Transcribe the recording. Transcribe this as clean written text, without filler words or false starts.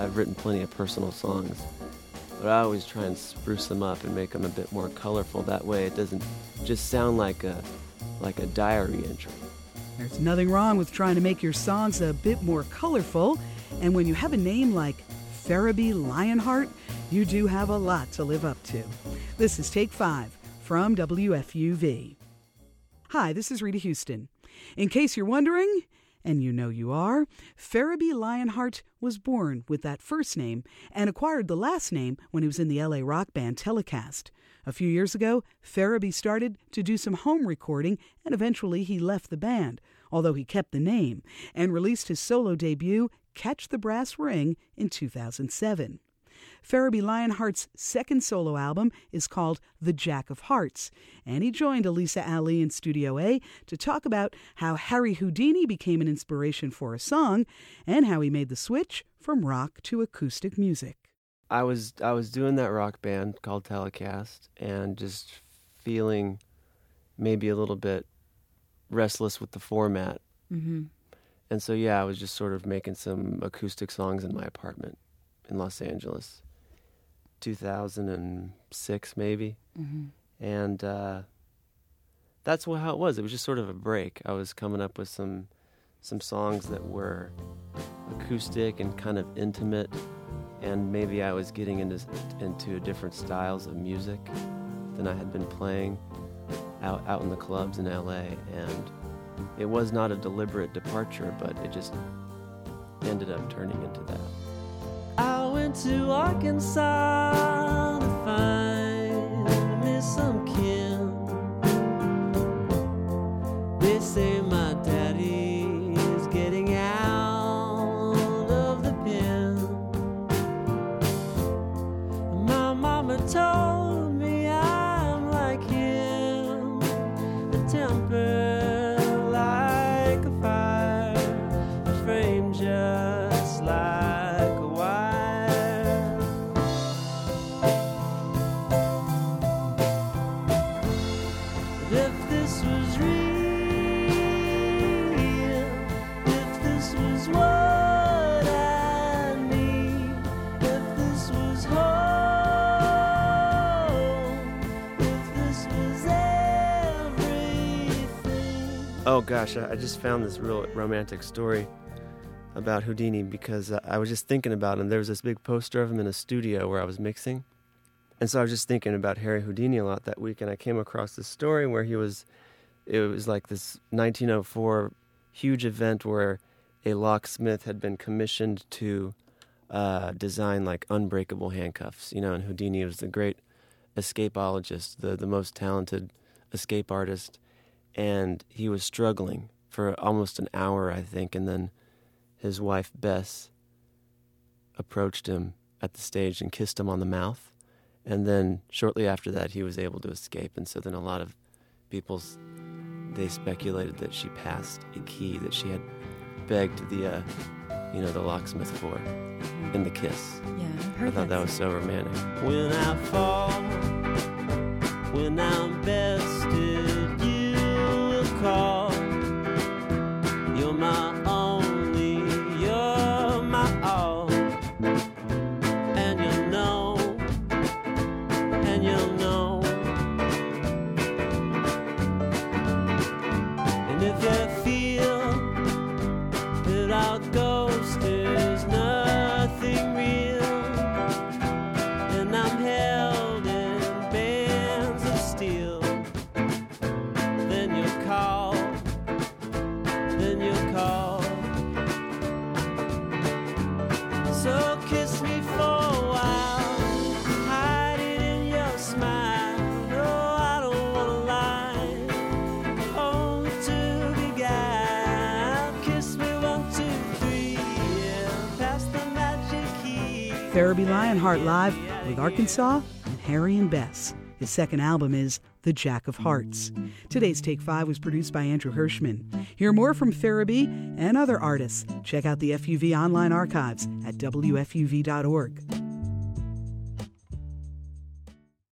I've written plenty of personal songs, but I always try and spruce them up and make them a bit more colorful. That way it doesn't just sound like a diary entry. There's nothing wrong with trying to make your songs a bit more colorful, and when you have a name like Ferebee Lionheart, you do have a lot to live up to. This is Take 5 from WFUV. Hi, this is Rita Houston. In case you're wondering, and you know you are, Ferebee Lionheart was born with that first name and acquired the last name when he was in the LA rock band Telecast. A few years ago, Ferebee started to do some home recording, and eventually he left the band, although he kept the name, and released his solo debut, Catch the Brass Ring, in 2007. Ferebee Lionheart's second solo album is called The Jack of Hearts, and he joined Elisa Ali in Studio A to talk about how Harry Houdini became an inspiration for a song and how he made the switch from rock to acoustic music. I was doing that rock band called Telecast and just feeling maybe a little bit restless with the format. Mm-hmm. And so, I was just sort of making some acoustic songs in my apartment in Los Angeles, 2006 maybe. Mm-hmm. And that's how it was. It was just sort of a break. I was coming up with some songs that were acoustic and kind of intimate, and maybe I was getting into different styles of music than I had been playing out in the clubs in LA, and it was not a deliberate departure, but it just ended up turning into that. I went to Arkansas to find me some kin. They say my daddy is getting out of the pen. My mama told me I'm like him, a temper like a fire, a frame just like a wire. But if this was real, if this was what I need, if this was home, if this was everything. Oh gosh, I just found this real romantic story about Houdini because I was just thinking about him. There was this big poster of him in a studio where I was mixing. And so I was just thinking about Harry Houdini a lot that week, and I came across this story where it was like this 1904 huge event where a locksmith had been commissioned to design like unbreakable handcuffs, and Houdini was the great escapologist, the most talented escape artist, and he was struggling for almost an hour, I think, and then his wife, Bess, approached him at the stage and kissed him on the mouth. And then shortly after that, he was able to escape. And so then a lot of people, they speculated that she passed a key that she had begged the locksmith for in the kiss. Yeah, I've heard I thought that was so romantic. When I fall, when I'm bested, you will call. You're my only, you're my all. And you'll know, and you'll know. And if you feel that our ghost is nothing real, and I'm held in bands of steel, then you'll call, then you'll call. So kiss me for a while, hide it in your smile. No, I don't wanna lie, only to be guided. Kiss me 1, 2, 3, yeah, pass the magic key. Ferebee Lionheart live with Arkansas and Harry and Bess. His second album is The Jack of Hearts. Today's Take 5 was produced by Andrew Hirschman. Hear more from Ferebee and other artists. Check out the FUV online archives at WFUV.org.